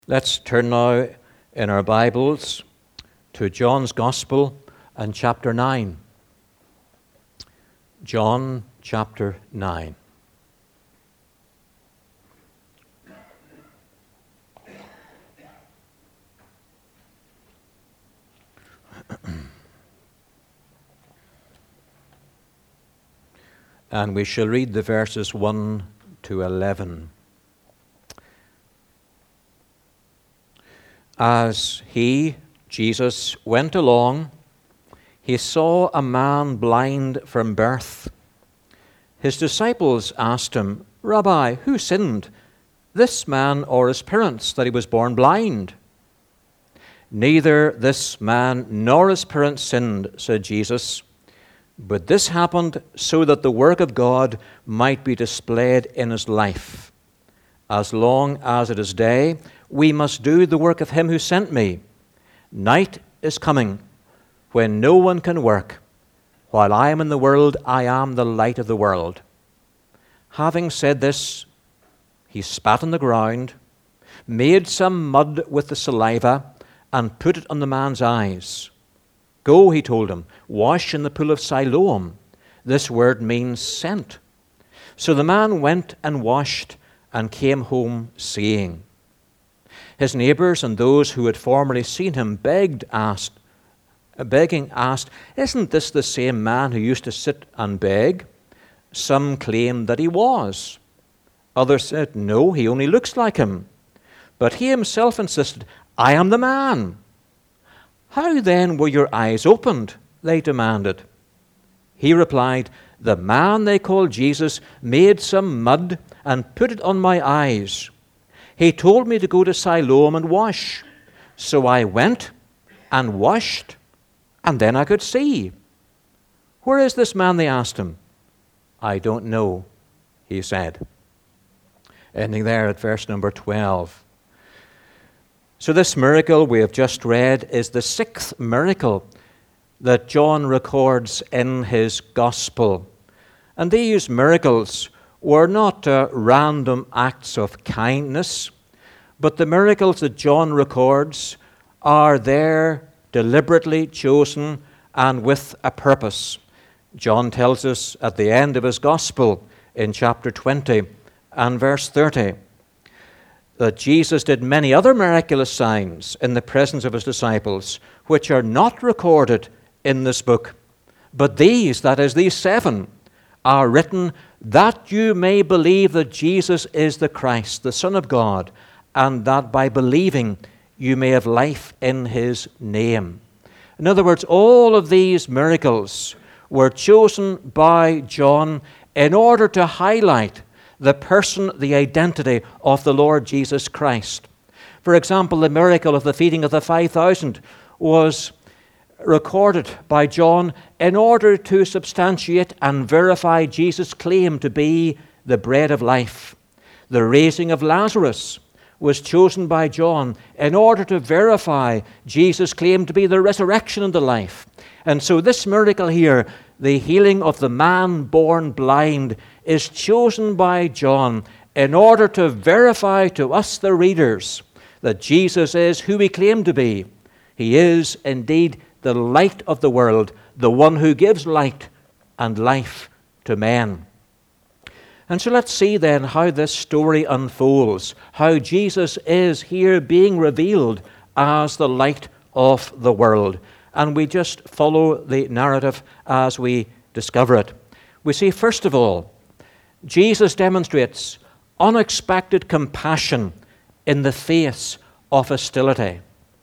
Let's turn now in our Bibles to John's Gospel and chapter 9. John chapter 9. And we shall read the verses 1 to 11. As he, Jesus, went along, he saw a man blind from birth. His disciples asked him, "Rabbi, who sinned, this man or his parents, that he was born blind?" "Neither this man nor his parents sinned," said Jesus, "but this happened so that the work of God might be displayed in his life. As long as it is day, we must do the work of him who sent me. Night is coming when no one can work. While I am in the world, I am the light of the world." Having said this, he spat on the ground, made some mud with the saliva, and put it on the man's eyes. "Go," he told him, "wash in the pool of Siloam." This word means sent. So the man went and washed and came home seeing. His neighbors and those who had formerly seen him begging asked, "Isn't this the same man who used to sit and beg?" Some claimed that he was. Others said, "No, he only looks like him." But he himself insisted, "I am the man." "How then were your eyes opened?" they demanded. He replied, "The man they call Jesus made some mud and put it on my eyes. He told me to go to Siloam and wash. So I went and washed, and then I could see." "Where is this man?" they asked him. "I don't know," he said. Ending there at verse number 12. So this miracle we have just read is the sixth miracle that John records in his gospel. And these miracles were not random acts of kindness, but the miracles that John records are there deliberately chosen and with a purpose. John tells us at the end of his gospel in chapter 20 and verse 30 that Jesus did many other miraculous signs in the presence of his disciples, which are not recorded in this book. But these, that is, these 7, are written that you may believe that Jesus is the Christ, the Son of God, and that by believing you may have life in his name. In other words, all of these miracles were chosen by John in order to highlight the person, the identity of the Lord Jesus Christ. For example, the miracle of the feeding of the 5,000 was recorded by John in order to substantiate and verify Jesus' claim to be the bread of life. The raising of Lazarus was chosen by John in order to verify Jesus' claim to be the resurrection and the life. And so this miracle here, the healing of the man born blind, is chosen by John in order to verify to us, the readers, that Jesus is who he claimed to be. He is indeed the light of the world, the one who gives light and life to men. And so let's see then how this story unfolds, how Jesus is here being revealed as the light of the world. And we just follow the narrative as we discover it. We see, first of all, Jesus demonstrates unexpected compassion in the face of hostility.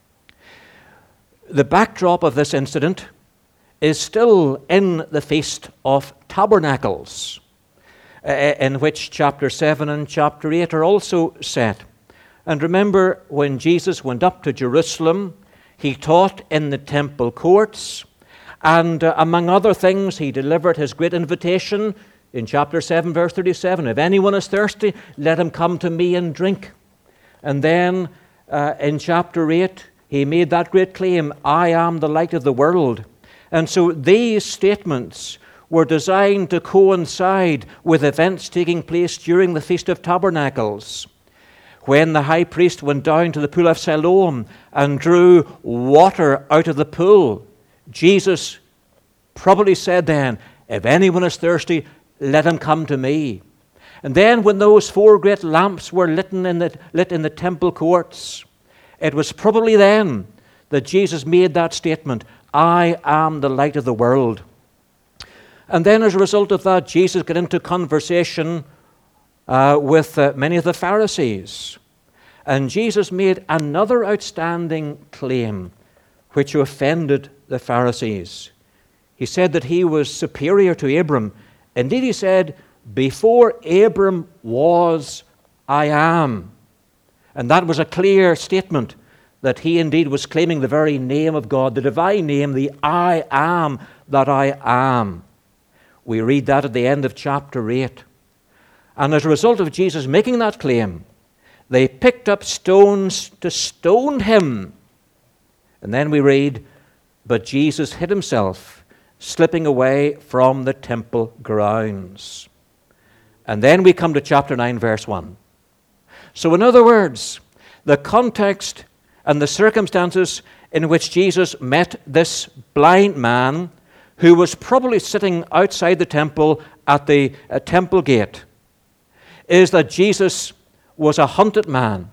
The backdrop of this incident is still in the Feast of Tabernacles, in which chapter 7 and chapter 8 are also set. And remember, when Jesus went up to Jerusalem, he taught in the temple courts, and among other things, he delivered his great invitation in chapter 7, verse 37. "If anyone is thirsty, let him come to me and drink." And then in chapter 8, he made that great claim, "I am the light of the world." And so these statements were designed to coincide with events taking place during the Feast of Tabernacles, when the high priest went down to the pool of Siloam and drew water out of the pool, Jesus probably said then, "If anyone is thirsty, let him come to me." And then when those 4 great lamps were lit in the temple courts, it was probably then that Jesus made that statement, "I am the light of the world." And then as a result of that, Jesus got into conversation with many of the Pharisees. And Jesus made another outstanding claim which offended the Pharisees. He said that he was superior to Abram. Indeed, he said, "Before Abram was, I am." And that was a clear statement that he indeed was claiming the very name of God, the divine name, the I am that I am. We read that at the end of chapter 8. And as a result of Jesus making that claim, they picked up stones to stone him. And then we read, "But Jesus hid himself, slipping away from the temple grounds." And then we come to chapter 9, verse 1. So in other words, the context and the circumstances in which Jesus met this blind man who was probably sitting outside the temple at the temple gate is that Jesus was a hunted man.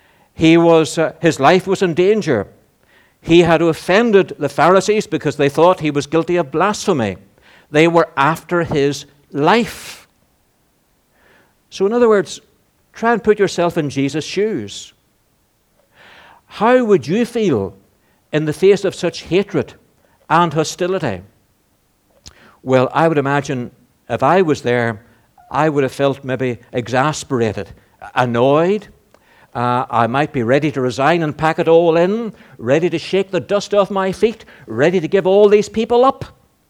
His life was in danger. He had offended the Pharisees because they thought he was guilty of blasphemy. They were after his life. So in other words, try and put yourself in Jesus' shoes. How would you feel in the face of such hatred and hostility? Well, I would imagine if I was there, I would have felt maybe exasperated, annoyed. I might be ready to resign and pack it all in, ready to shake the dust off my feet, ready to give all these people up.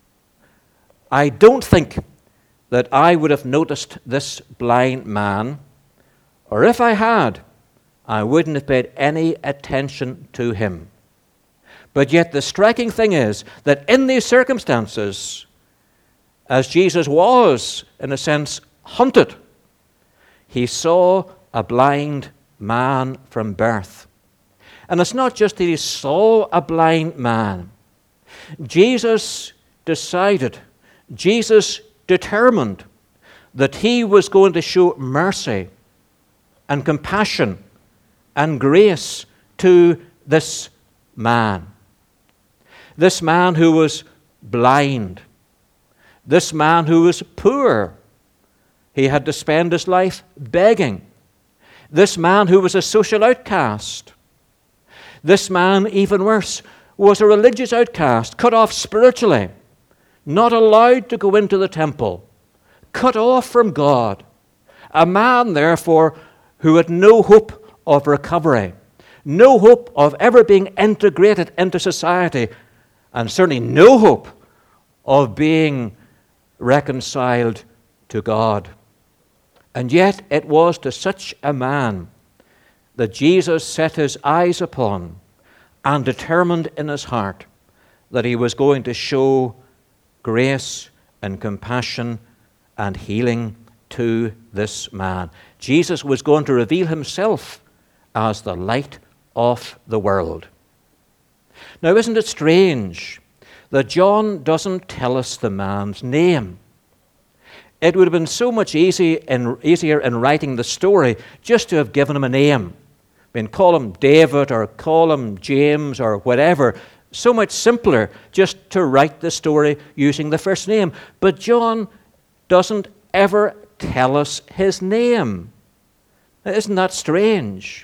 I don't think that I would have noticed this blind man, or if I had, I wouldn't have paid any attention to him. But yet the striking thing is that in these circumstances, as Jesus was, in a sense, hunted, he saw a blind man from birth. And it's not just that he saw a blind man. Jesus decided, Jesus determined that he was going to show mercy and compassion and grace to this man. This man who was blind. This man who was poor. He had to spend his life begging. This man who was a social outcast. This man, even worse, was a religious outcast, cut off spiritually, not allowed to go into the temple, cut off from God. A man, therefore, who had no hope of recovery, no hope of ever being integrated into society, and certainly no hope of being reconciled to God. And yet it was to such a man that Jesus set his eyes upon and determined in his heart that he was going to show grace and compassion and healing to this man. Jesus was going to reveal himself as the light of the world. Now, isn't it strange that John doesn't tell us the man's name? It would have been so much easier in writing the story just to have given him a name. I mean, call him David or call him James or whatever. So much simpler just to write the story using the first name. But John doesn't ever tell us his name. Now, isn't that strange?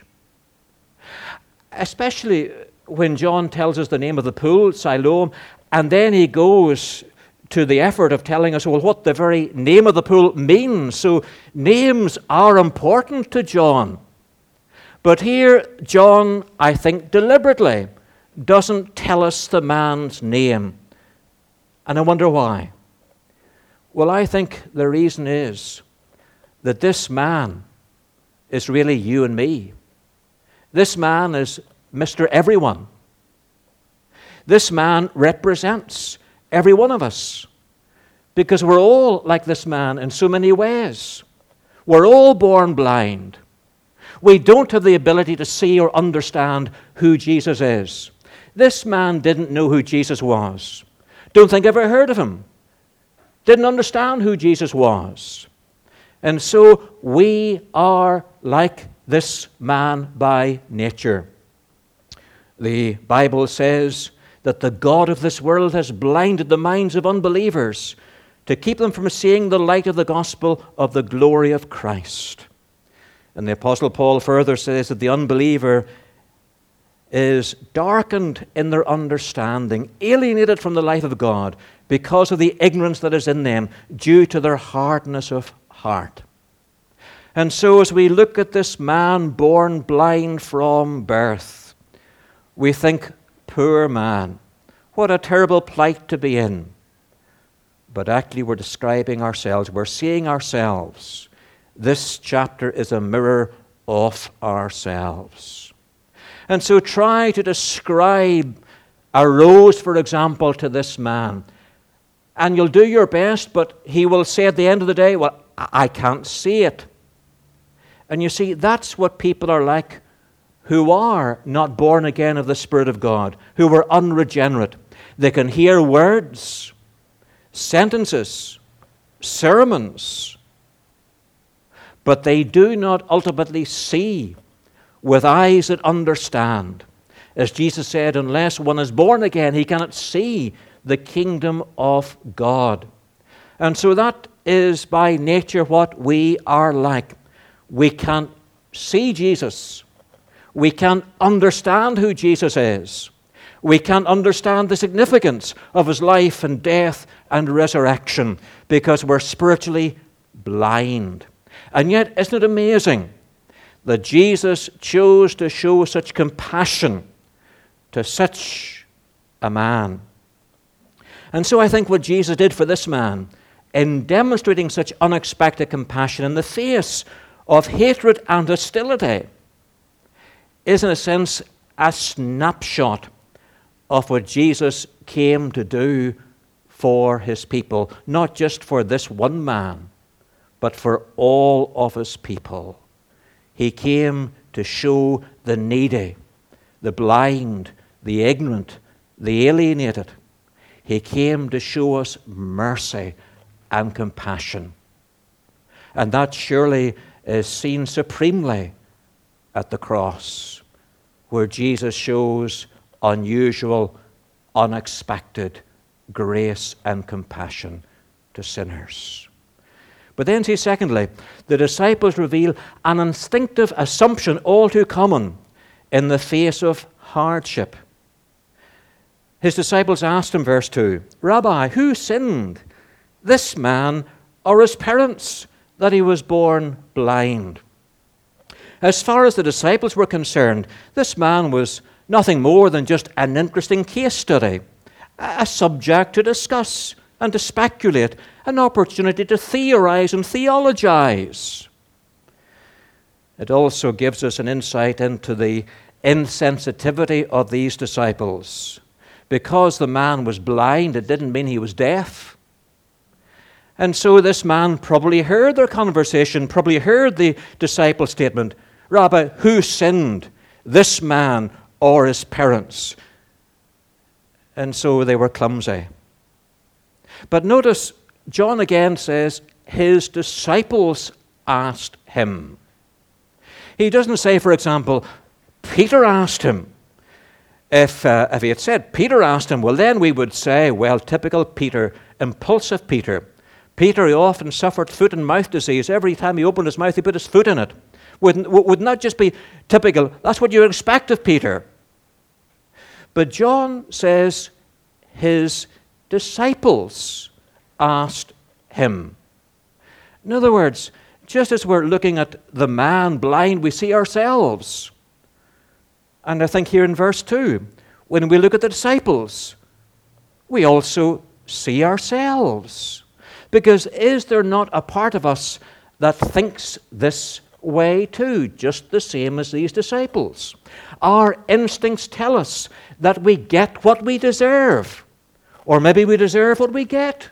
Especially when John tells us the name of the pool, Siloam, and then he goes to the effort of telling us, well, what the very name of the pool means. So names are important to John. But here, John, I think deliberately, doesn't tell us the man's name. And I wonder why. Well, I think the reason is that this man is really you and me. This man is Mr. Everyone. This man represents every one of us, because we're all like this man in so many ways. We're all born blind. We don't have the ability to see or understand who Jesus is. This man didn't know who Jesus was. Don't think ever heard of him. Didn't understand who Jesus was. And so we are like this man by nature. The Bible says that the God of this world has blinded the minds of unbelievers to keep them from seeing the light of the gospel of the glory of Christ. And the Apostle Paul further says that the unbeliever is darkened in their understanding, alienated from the life of God because of the ignorance that is in them due to their hardness of heart. And so as we look at this man born blind from birth, we think, poor man, what a terrible plight to be in. But actually we're describing ourselves, we're seeing ourselves. This chapter is a mirror of ourselves. And so try to describe a rose, for example, to this man. And you'll do your best, but he will say at the end of the day, well, I can't see it. And you see, that's what people are like who are not born again of the Spirit of God, who are unregenerate. They can hear words, sentences, sermons, but they do not ultimately see with eyes that understand. As Jesus said, unless one is born again, he cannot see the kingdom of God. And so that is by nature what we are like. We can't see Jesus. We can't understand who Jesus is. We can't understand the significance of his life and death and resurrection because we're spiritually blind. And yet, isn't it amazing that Jesus chose to show such compassion to such a man? And so I think what Jesus did for this man in demonstrating such unexpected compassion in the face of hatred and hostility is in a sense a snapshot of what Jesus came to do for his people, not just for this one man, but for all of his people. He came to show the needy, the blind, the ignorant, the alienated. He came to show us mercy and compassion. And that surely is seen supremely at the cross, where Jesus shows unusual, unexpected grace and compassion to sinners. But then, see, secondly, the disciples reveal an instinctive assumption all too common in the face of hardship. His disciples asked him, verse 2, Rabbi, who sinned, this man or his parents, that he was born blind? As far as the disciples were concerned, this man was nothing more than just an interesting case study, a subject to discuss and to speculate, an opportunity to theorize and theologize. It also gives us an insight into the insensitivity of these disciples. Because the man was blind, it didn't mean he was deaf. And so this man probably heard their conversation, probably heard the disciple statement, Rabbi, who sinned, this man or his parents? And so they were clumsy. But notice, John again says, his disciples asked him. He doesn't say, for example, Peter asked him. If he had said Peter asked him, well, then we would say, well, typical Peter, impulsive Peter. Peter, he often suffered foot and mouth disease. Every time he opened his mouth, he put his foot in it. Would not just be typical. That's what you expect of Peter. But John says his disciples asked him. In other words, just as we're looking at the man blind, we see ourselves. And I think here in verse 2, when we look at the disciples, we also see ourselves. Because is there not a part of us that thinks this way too, just the same as these disciples? Our instincts tell us that we get what we deserve, or maybe we deserve what we get.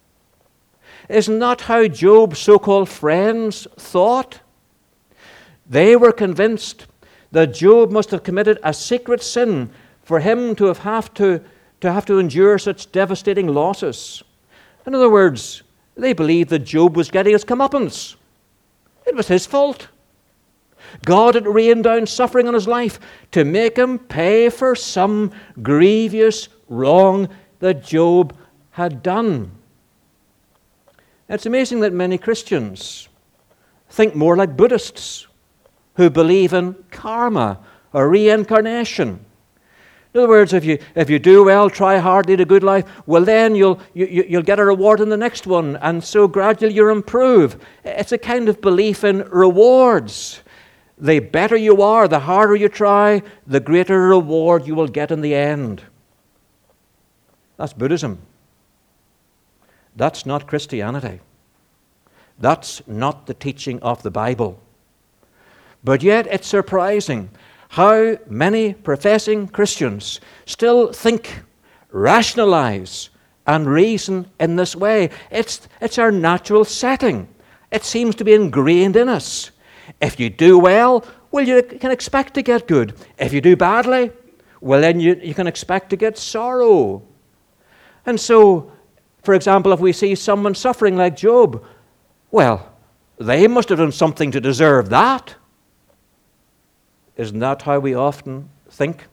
Isn't that how Job's so-called friends thought? They were convinced that Job must have committed a secret sin for him to have to endure such devastating losses. In other words, they believed that Job was getting his comeuppance. It was his fault. God had rained down suffering on his life to make him pay for some grievous wrong that Job had done. It's amazing that many Christians think more like Buddhists who believe in karma or reincarnation. In other words, if you do well, try hard, lead a good life, well then you'll get a reward in the next one, and so gradually you improve. It's a kind of belief in rewards. The better you are, the harder you try, the greater reward you will get in the end. That's Buddhism. That's not Christianity. That's not the teaching of the Bible. But yet it's surprising how many professing Christians still think, rationalize, and reason in this way. It's our natural setting. It seems to be ingrained in us. If you do well, well, you can expect to get good. If you do badly, well, then you can expect to get sorrow. And so, for example, if we see someone suffering like Job, well, they must have done something to deserve that. Isn't that how we often think?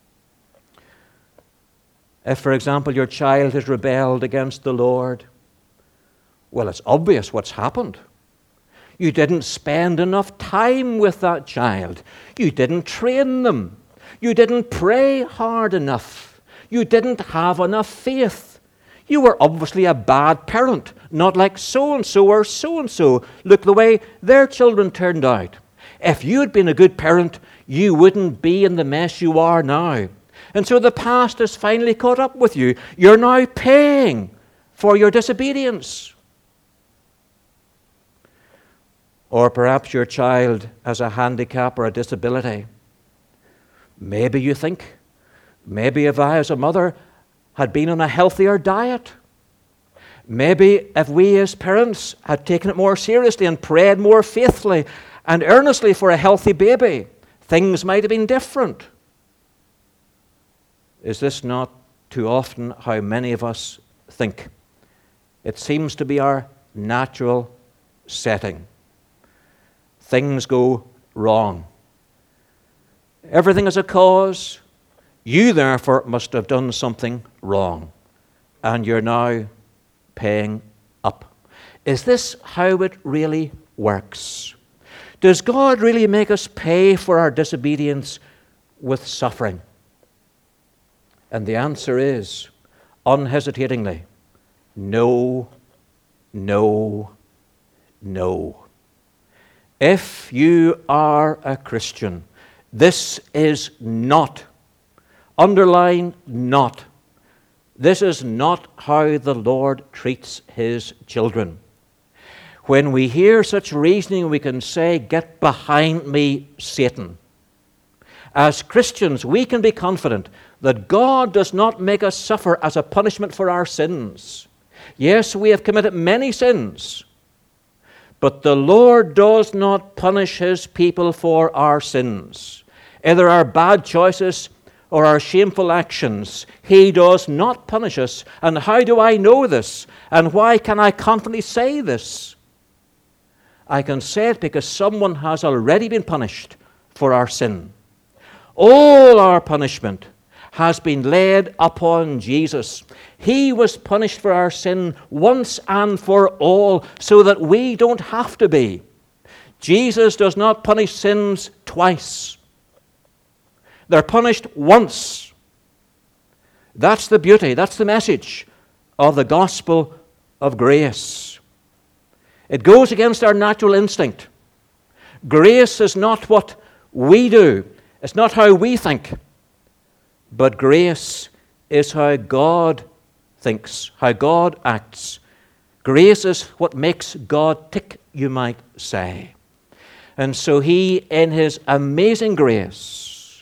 If, for example, your child has rebelled against the Lord, well, it's obvious what's happened. You didn't spend enough time with that child. You didn't train them. You didn't pray hard enough. You didn't have enough faith. You were obviously a bad parent, not like so-and-so or so-and-so. Look the way their children turned out. If you had been a good parent, you wouldn't be in the mess you are now. And so the past has finally caught up with you. You're now paying for your disobedience. Or perhaps your child has a handicap or a disability. Maybe you think, maybe if I as a mother had been on a healthier diet, maybe if we as parents had taken it more seriously and prayed more faithfully and earnestly for a healthy baby, things might have been different. Is this not too often how many of us think? It seems to be our natural setting. Things go wrong. Everything is a cause. You, therefore, must have done something wrong, and you're now paying up. Is this how it really works? Does God really make us pay for our disobedience with suffering? And the answer is, unhesitatingly, no, no, no. If you are a Christian, this is not, underline not, this is not how the Lord treats his children. When we hear such reasoning, we can say, "Get behind me, Satan." As Christians, we can be confident that God does not make us suffer as a punishment for our sins. Yes, we have committed many sins, but the Lord does not punish his people for our sins, either our bad choices or our shameful actions. He does not punish us. And how do I know this? And why can I confidently say this? I can say it because someone has already been punished for our sin. All our punishment has been laid upon Jesus. He was punished for our sin once and for all, so that we don't have to be. Jesus does not punish sins twice. They're punished once. That's the beauty, that's the message of the gospel of grace. It goes against our natural instinct. Grace is not what we do. It's not how we think. But grace is how God thinks, how God acts. Grace is what makes God tick, you might say. And so he, in his amazing grace,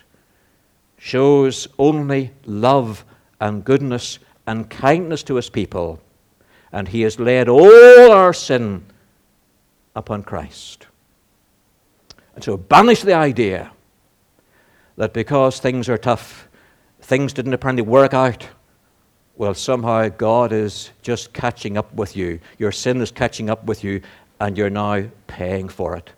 shows only love and goodness and kindness to his people. And he has laid all our sin upon Christ. And so banish the idea that because things are tough, things didn't apparently work out, well, somehow God is just catching up with you. Your sin is catching up with you, and you're now paying for it.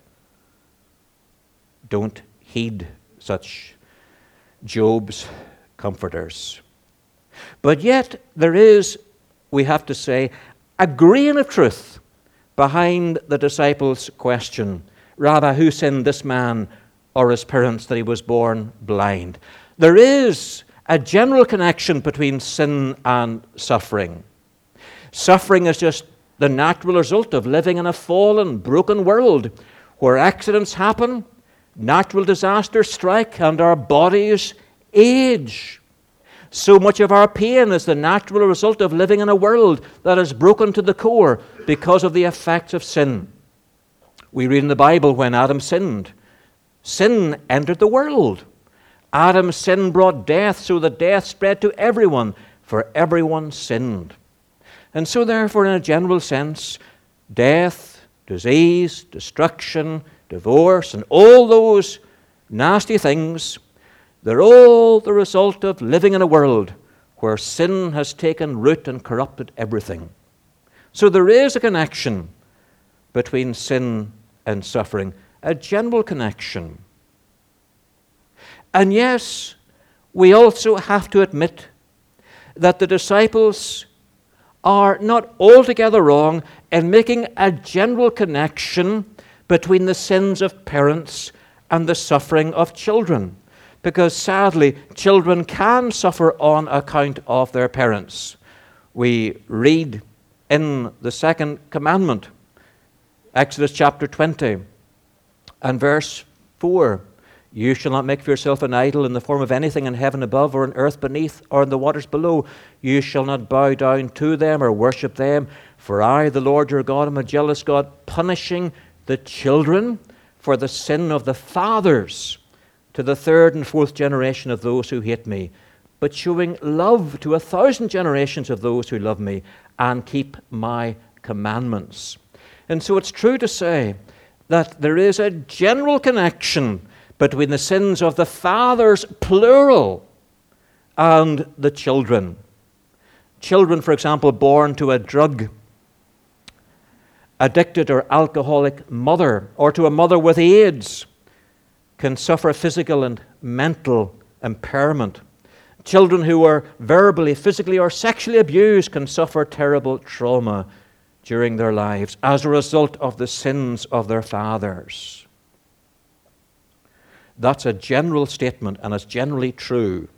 Don't heed such Job's comforters. But yet there is, we have to say, a grain of truth behind the disciples' question. Rabbi, who sinned, this man or his parents, that he was born blind? There is a general connection between sin and suffering. Suffering is just the natural result of living in a fallen, broken world where accidents happen, natural disasters strike, and our bodies age. So much of our pain is the natural result of living in a world that is broken to the core because of the effects of sin. We read in the Bible when Adam sinned, sin entered the world. Adam's sin brought death, so that death spread to everyone, for everyone sinned. And so therefore, in a general sense, death, disease, destruction, divorce, and all those nasty things, they're all the result of living in a world where sin has taken root and corrupted everything. So there is a connection between sin and suffering, a general connection. And yes, we also have to admit that the disciples are not altogether wrong in making a general connection between the sins of parents and the suffering of children. Because sadly, children can suffer on account of their parents. We read in the second commandment, Exodus chapter 20 and verse 4, you shall not make for yourself an idol in the form of anything in heaven above or in earth beneath or in the waters below. You shall not bow down to them or worship them. For I, the Lord your God, am a jealous God, punishing the children for the sin of the fathers to the third and fourth generation of those who hate me, but showing love to 1,000 generations of those who love me and keep my commandments. And so it's true to say that there is a general connection between the sins of the fathers, plural, and the children. Children, for example, born to a drug addicted or alcoholic mother, or to a mother with AIDS, can suffer physical and mental impairment. Children who are verbally, physically, or sexually abused can suffer terrible trauma during their lives as a result of the sins of their fathers. That's a general statement, and it's generally true.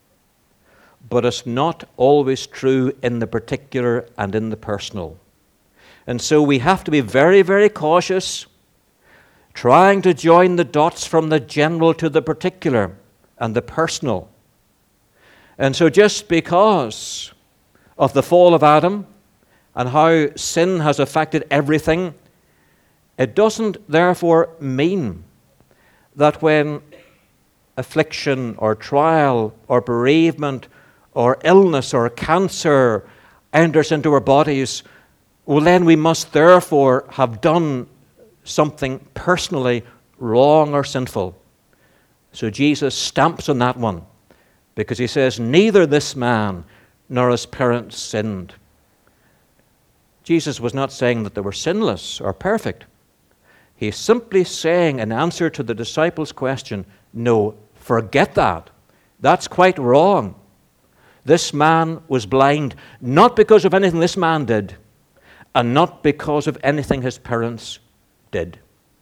But it's not always true in the particular and in the personal. And so we have to be very, very cautious, trying to join the dots from the general to the particular and the personal. And so just because of the fall of Adam and how sin has affected everything, it doesn't therefore mean that when affliction or trial or bereavement or illness or cancer enters into our bodies, well, then we must therefore have done something personally wrong or sinful. So Jesus stamps on that one, because he says, neither this man nor his parents sinned. Jesus was not saying that they were sinless or perfect. He's simply saying, in answer to the disciples' question, no, forget that. That's quite wrong. This man was blind, not because of anything this man did, and not because of anything his parents did.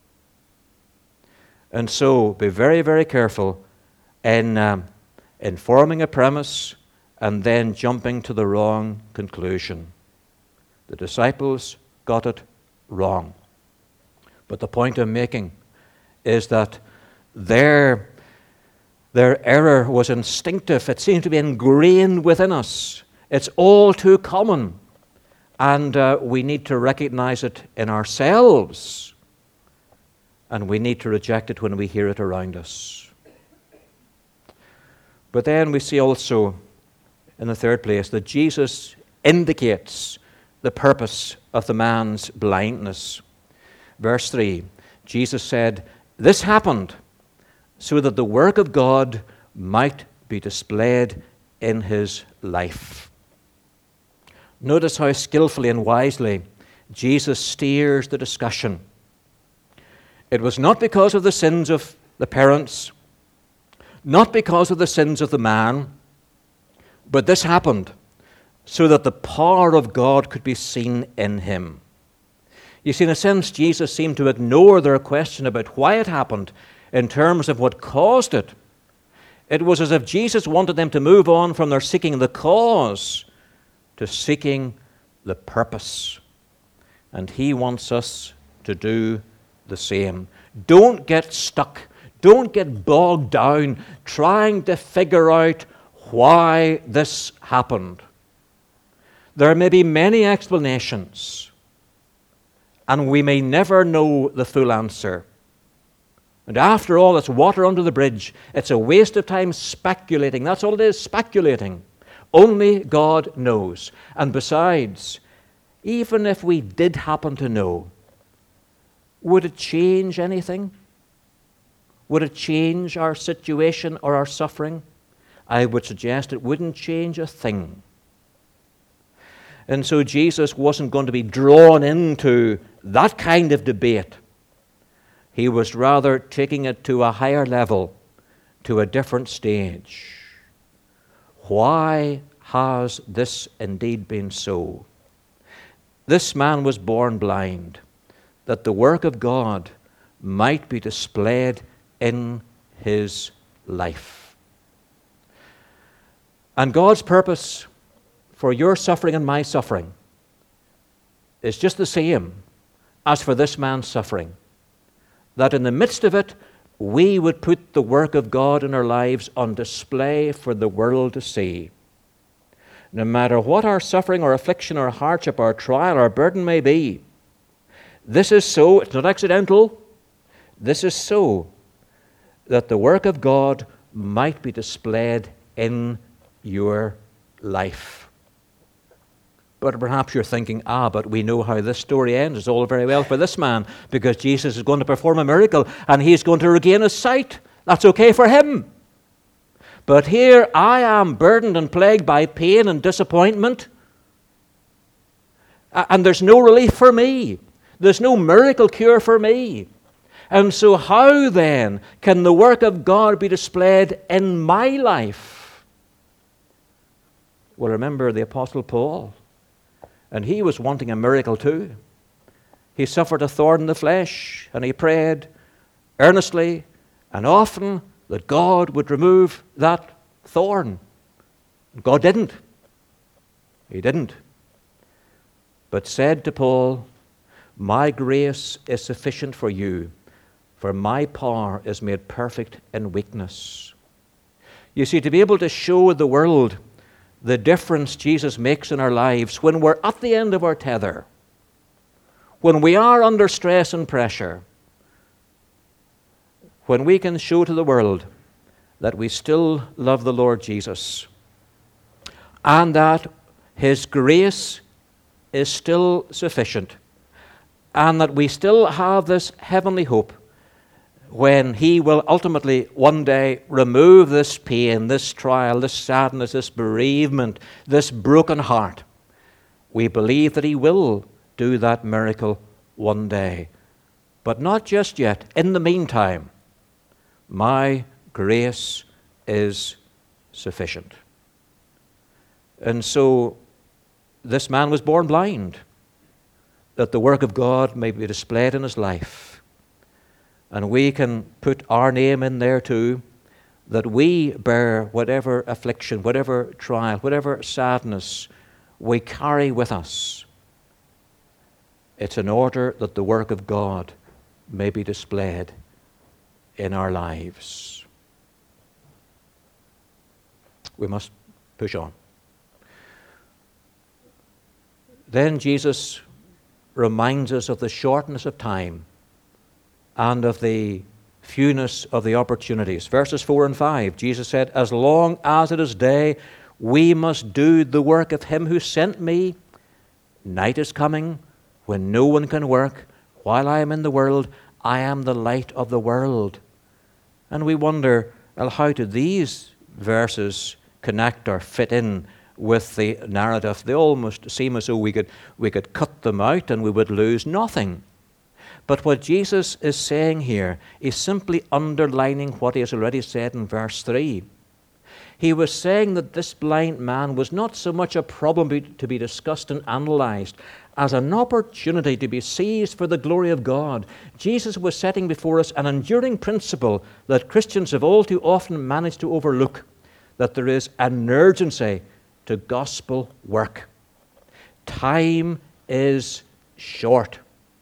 And so, be very, very careful in forming a premise and then jumping to the wrong conclusion. The disciples got it wrong. But the point I'm making is that their error was instinctive. It seemed to be ingrained within us. It's all too common. And we need to recognize it in ourselves. And we need to reject it when we hear it around us. But then we see also, in the third place, that Jesus indicates the purpose of the man's blindness. Verse 3, Jesus said, This happened so that the work of God might be displayed in his life. Notice how skillfully and wisely Jesus steers the discussion. It was not because of the sins of the parents, not because of the sins of the man, but this happened so that the power of God could be seen in him. You see, in a sense, Jesus seemed to ignore their question about why it happened in terms of what caused it. It was as if Jesus wanted them to move on from their seeking the cause to seeking the purpose. And he wants us to do the same. Don't get stuck. Don't get bogged down trying to figure out why this happened. There may be many explanations, and we may never know the full answer. And after all, it's water under the bridge. It's a waste of time speculating. That's all it is, speculating. Only God knows. And besides, even if we did happen to know, would it change anything? Would it change our situation or our suffering? I would suggest it wouldn't change a thing. And so Jesus wasn't going to be drawn into that kind of debate. He was rather taking it to a higher level, to a different stage. Why has this indeed been so? This man was born blind, that the work of God might be displayed in his life. And God's purpose for your suffering and my suffering is just the same as for this man's suffering. That in the midst of it, we would put the work of God in our lives on display for the world to see. No matter what our suffering or affliction or hardship or trial or burden may be, this is so, it's not accidental, this is so that the work of God might be displayed in your life. But perhaps you're thinking, but we know how this story ends. It's all very well for this man because Jesus is going to perform a miracle and he's going to regain his sight. That's okay for him. But here I am burdened and plagued by pain and disappointment. And there's no relief for me. There's no miracle cure for me. And so how then can the work of God be displayed in my life? Well, remember the Apostle Paul. And he was wanting a miracle too. He suffered a thorn in the flesh, and he prayed earnestly and often that God would remove that thorn. God didn't. He didn't. But said to Paul, "My grace is sufficient for you, for my power is made perfect in weakness." You see, to be able to show the world the difference Jesus makes in our lives when we're at the end of our tether, when we are under stress and pressure, when we can show to the world that we still love the Lord Jesus and that his grace is still sufficient and that we still have this heavenly hope when he will ultimately one day remove this pain, this trial, this sadness, this bereavement, this broken heart. We believe that he will do that miracle one day. But not just yet. In the meantime, my grace is sufficient. And so this man was born blind, that the work of God may be displayed in his life. And we can put our name in there too, that we bear whatever affliction, whatever trial, whatever sadness we carry with us. It's in order that the work of God may be displayed in our lives. We must push on. Then Jesus reminds us of the shortness of time and of the fewness of the opportunities. Verses 4 and 5, Jesus said, "As long as it is day, we must do the work of him who sent me. Night is coming when no one can work. While I am in the world, I am the light of the world. And we wonder, well, how do these verses connect or fit in with the narrative? They almost seem as though we could cut them out and we would lose nothing. But what Jesus is saying here is simply underlining what he has already said in verse 3. He was saying that this blind man was not so much a problem to be discussed and analyzed as an opportunity to be seized for the glory of God. Jesus was setting before us an enduring principle that Christians have all too often managed to overlook, that there is an urgency to gospel work. Time is short.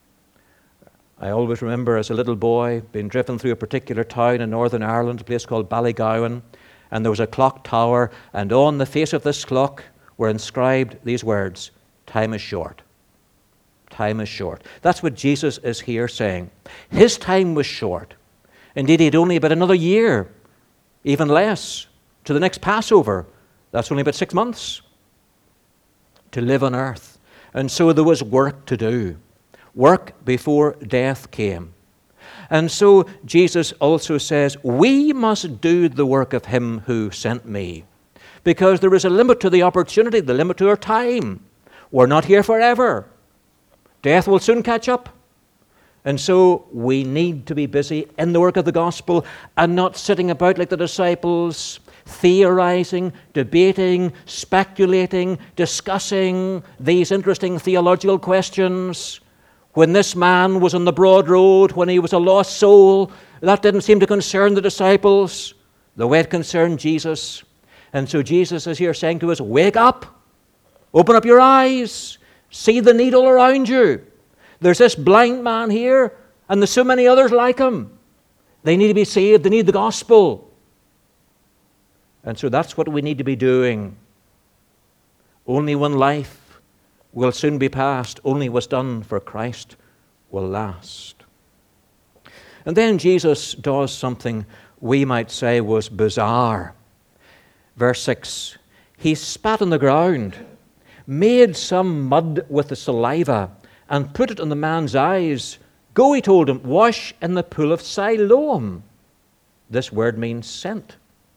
I always remember as a little boy being driven through a particular town in Northern Ireland, a place called Ballygowan, and there was a clock tower, and on the face of this clock were inscribed these words, "Time is short." Time is short. That's what Jesus is here saying. His time was short. Indeed, he had only about another year, even less, to the next Passover. That's only about 6 months to live on earth. And so there was work to do. Work before death came. And so Jesus also says, we must do the work of him who sent me. Because there is a limit to the opportunity, the limit to our time. We're not here forever. Death will soon catch up. And so we need to be busy in the work of the gospel and not sitting about like the disciples, theorizing, debating, speculating, discussing these interesting theological questions. When this man was on the broad road, when he was a lost soul, that didn't seem to concern the disciples the way it concerned Jesus. And so Jesus is here saying to us, wake up, open up your eyes, see the need all around you. There's this blind man here, and there's so many others like him. They need to be saved, they need the gospel. And so that's what we need to be doing. Only one life will soon be past. Only what's done for Christ will last. And then Jesus does something we might say was bizarre. Verse 6, he spat on the ground, made some mud with the saliva, and put it on the man's eyes. Go, he told him, wash in the pool of Siloam. This word means sent.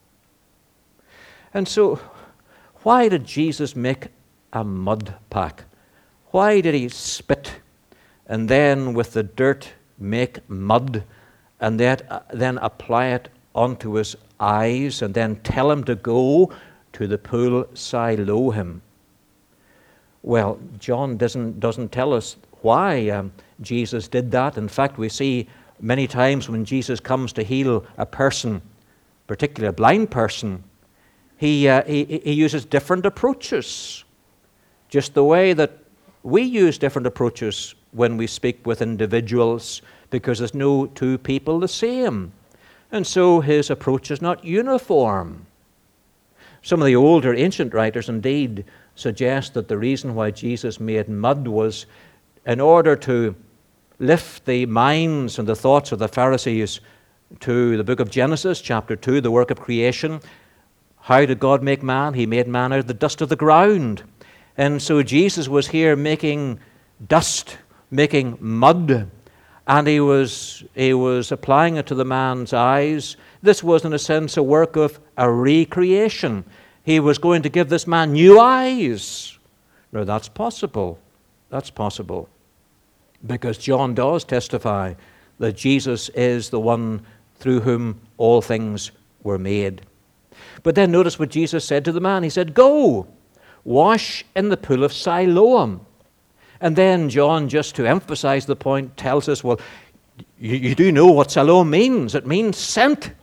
And so, why did Jesus make a mud pack? Why did he spit and then with the dirt make mud and then apply it onto his eyes and then tell him to go to the pool Siloam? Well, John doesn't tell us why Jesus did that. In fact, we see many times when Jesus comes to heal a person, particularly a blind person, he uses different approaches. Just the way that we use different approaches when we speak with individuals, because there's no two people the same. And so his approach is not uniform. Some of the older ancient writers indeed suggest that the reason why Jesus made mud was in order to lift the minds and the thoughts of the Pharisees to the book of Genesis, chapter 2, the work of creation. How did God make man? He made man out of the dust of the ground. And so Jesus was here making dust, making mud, and he was applying it to the man's eyes. This was, in a sense, a work of a recreation. He was going to give this man new eyes. Now, that's possible. That's possible. Because John does testify that Jesus is the one through whom all things were made. But then notice what Jesus said to the man. He said, go, wash in the pool of Siloam. And then John, just to emphasize the point, tells us, well, you do know what Siloam means. It means sent.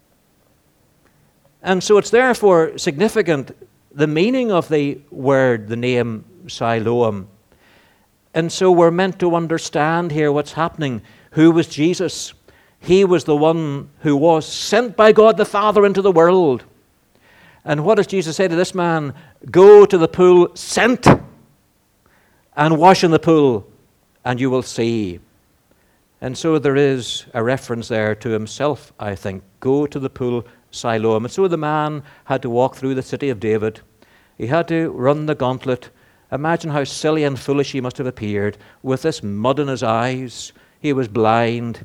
And so it's therefore significant, the meaning of the word, the name Siloam. And so we're meant to understand here what's happening. Who was Jesus? He was the one who was sent by God the Father into the world. And what does Jesus say to this man? Go to the pool, sent, and wash in the pool, and you will see. And so there is a reference there to himself, I think. Go to the pool, Siloam. And so the man had to walk through the city of David. He had to run the gauntlet. Imagine how silly and foolish he must have appeared with this mud in his eyes. He was blind.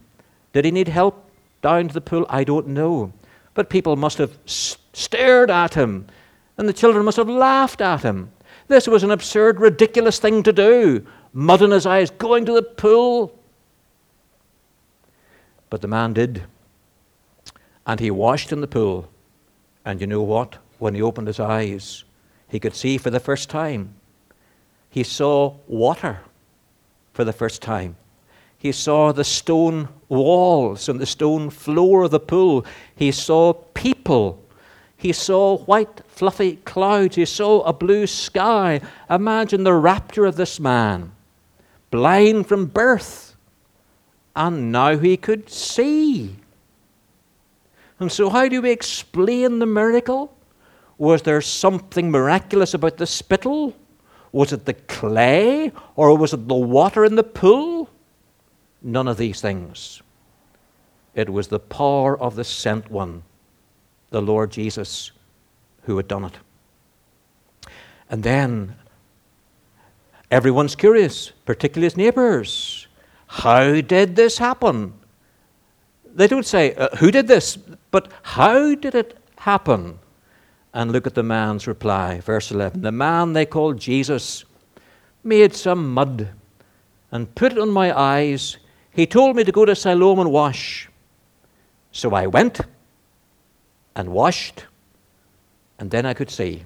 Did he need help down to the pool? I don't know. But people must have stared at him, and the children must have laughed at him. This was an absurd, ridiculous thing to do. Mud in his eyes, going to the pool. But the man did. And he washed in the pool. And you know what? When he opened his eyes, he could see for the first time. He saw water for the first time. He saw the stone walls and the stone floor of the pool. He saw people. He saw white, fluffy clouds. He saw a blue sky. Imagine the rapture of this man, blind from birth. And now he could see. And so how do we explain the miracle? Was there something miraculous about the spittle? Was it the clay? Or was it the water in the pool? None of these things. It was the power of the sent one, the Lord Jesus, who had done it. And then everyone's curious, particularly his neighbors. How did this happen? They don't say, who did this? But how did it happen? And look at the man's reply, verse 11. The man they called Jesus made some mud and put it on my eyes. He told me to go to Siloam and wash. So I went and washed, and then I could see.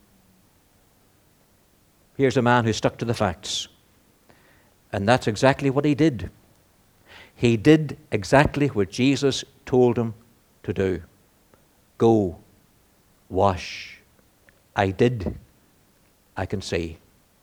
Here's a man who stuck to the facts. And that's exactly what he did. He did exactly what Jesus told him to do. Go, wash. I did. I can see.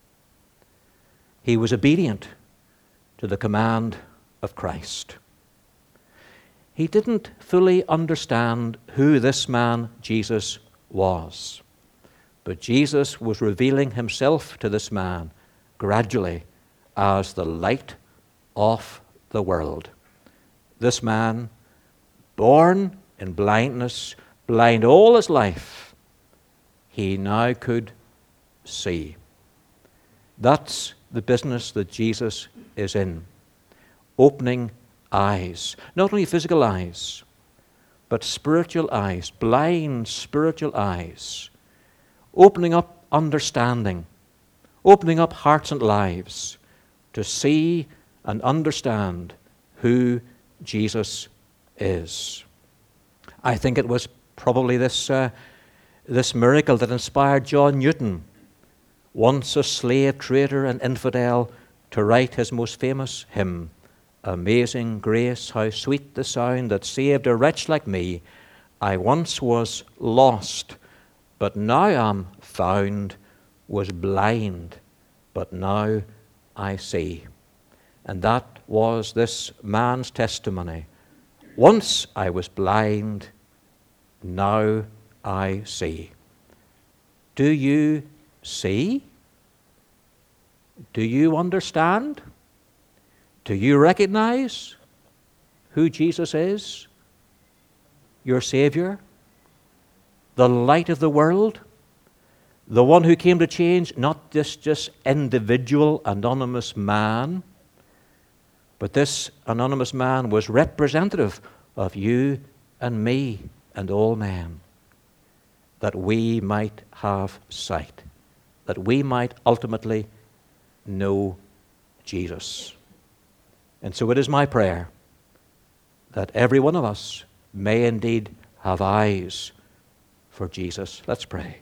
He was obedient to the command of Christ. He didn't fully understand who this man Jesus was. But Jesus was revealing himself to this man gradually as the light of the world. This man, born in blindness, blind all his life, he now could see. That's the business that Jesus is in. Opening eyes, not only physical eyes, but spiritual eyes, blind spiritual eyes, opening up understanding, opening up hearts and lives to see and understand who Jesus is. I think it was probably this miracle that inspired John Newton, once a slave trader and infidel, to write his most famous hymn, Amazing Grace, how sweet the sound that saved a wretch like me. I once was lost, but now am found, was blind, but now I see. And that was this man's testimony. Once I was blind, now I see. Do you see? Do you understand? Do you recognize who Jesus is? Your Savior? The light of the world? The one who came to change not this just individual anonymous man, but this anonymous man was representative of you and me and all men, that we might have sight, that we might ultimately know Jesus. And so it is my prayer that every one of us may indeed have eyes for Jesus. Let's pray.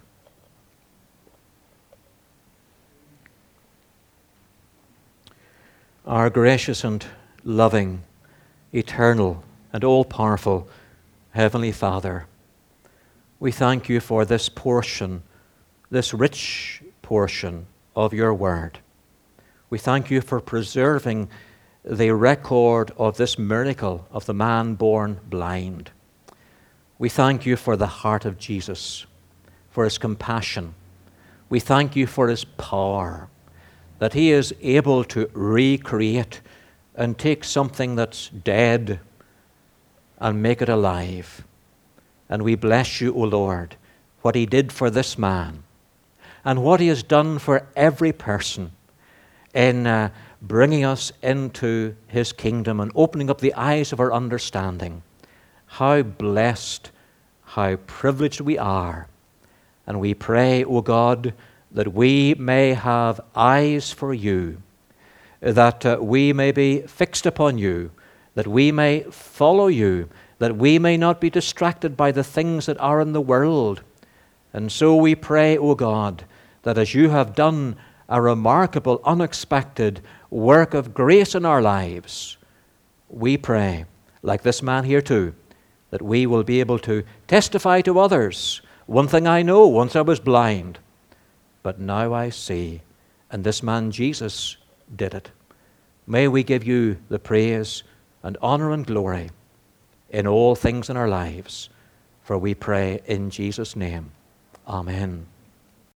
Our gracious and loving, eternal and all-powerful Heavenly Father, we thank you for this portion, this rich portion of your word. We thank you for preserving the record of this miracle of the man born blind. We thank you for the heart of Jesus, for his compassion. We thank you for his power, that he is able to recreate and take something that's dead and make it alive. And we bless you, O Lord, what he did for this man and what he has done for every person in bringing us into his kingdom and opening up the eyes of our understanding. How blessed, how privileged we are. And we pray, O God, that we may have eyes for you, that we may be fixed upon you, that we may follow you, that we may not be distracted by the things that are in the world. And so we pray, O God, that as you have done a remarkable, unexpected work of grace in our lives, we pray, like this man here too, that we will be able to testify to others. One thing I know, once I was blind, but now I see. And this man Jesus did it. May we give you the praise and honor and glory in all things in our lives. For we pray in Jesus' name. Amen.